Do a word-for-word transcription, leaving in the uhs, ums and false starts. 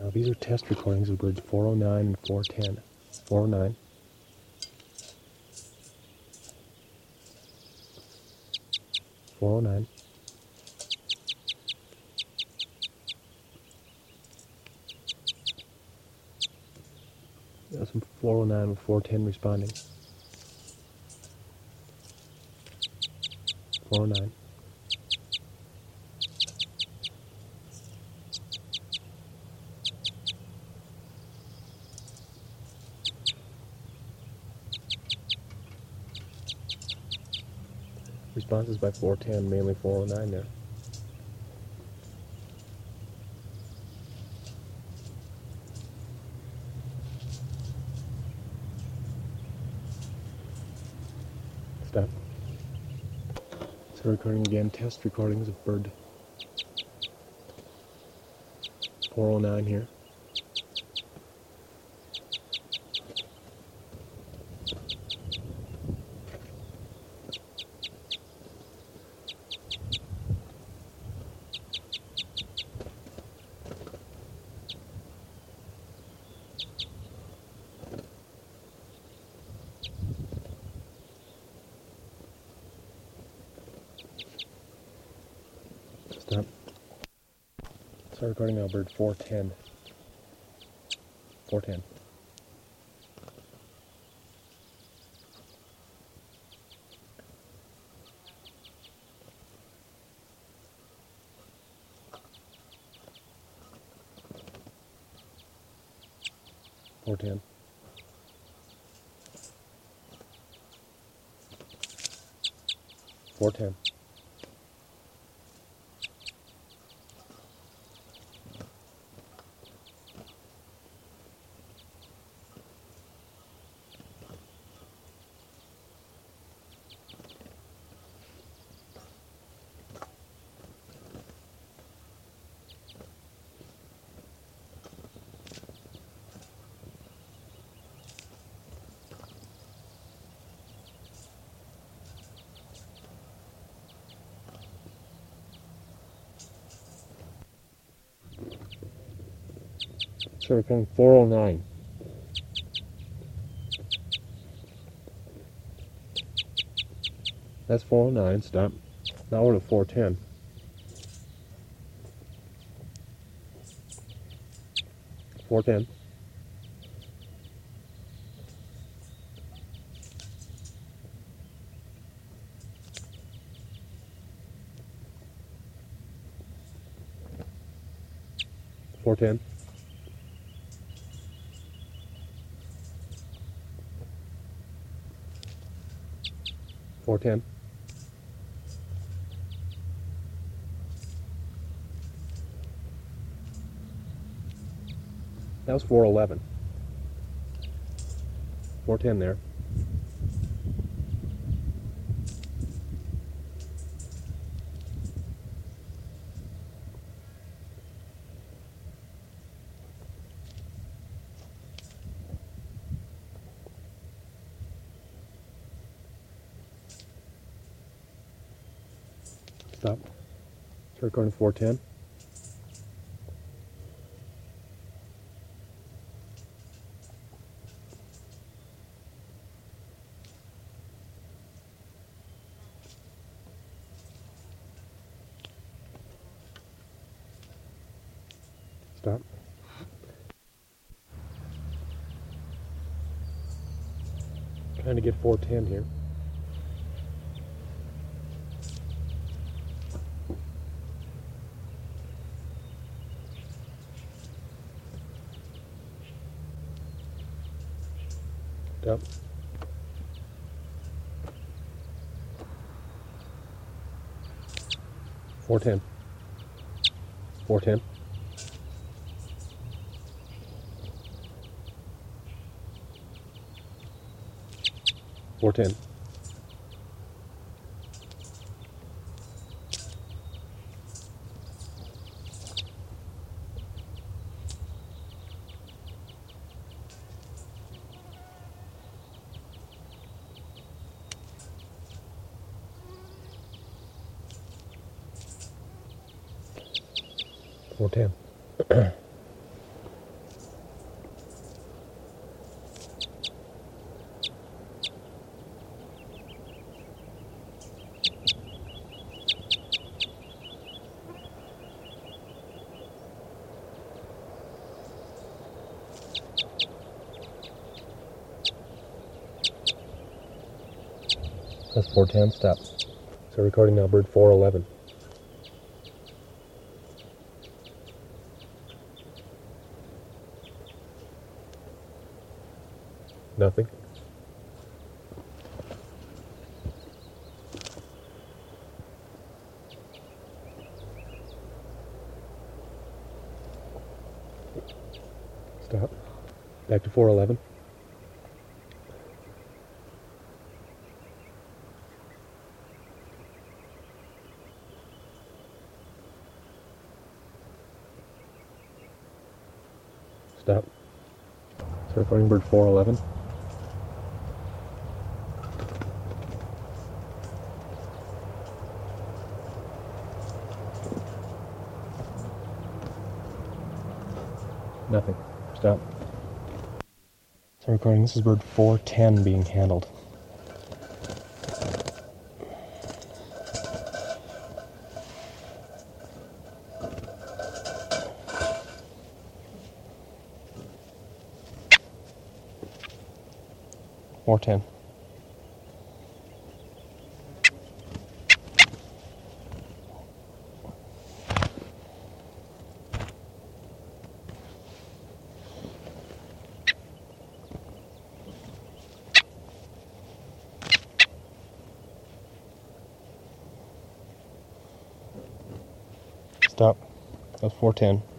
Now these are test recordings of birds four oh nine and four ten. four oh nine. four oh nine. That's some four oh nine with four ten responding. four oh nine. Responses by four ten, mainly four oh nine there. Stop. So recording again, test recordings of bird four oh nine here. Stop. Start recording now, bird four ten. four ten. four ten. four ten. So we're coming four oh nine. That's four oh nine, stop. Now we're at four ten. four ten. four ten. four ten. That was four eleven. four ten there. Stop. Start recording four ten. Stop. Trying to get four ten here. Stop. four ten. four ten. four ten. four ten. That's four ten, stop. So recording now, bird four eleven. Nothing. Stop. Back to four eleven. Stop. So recording bird four eleven. Nothing. Stop. So recording, this is bird four ten being handled. four ten. Stop. That's four ten.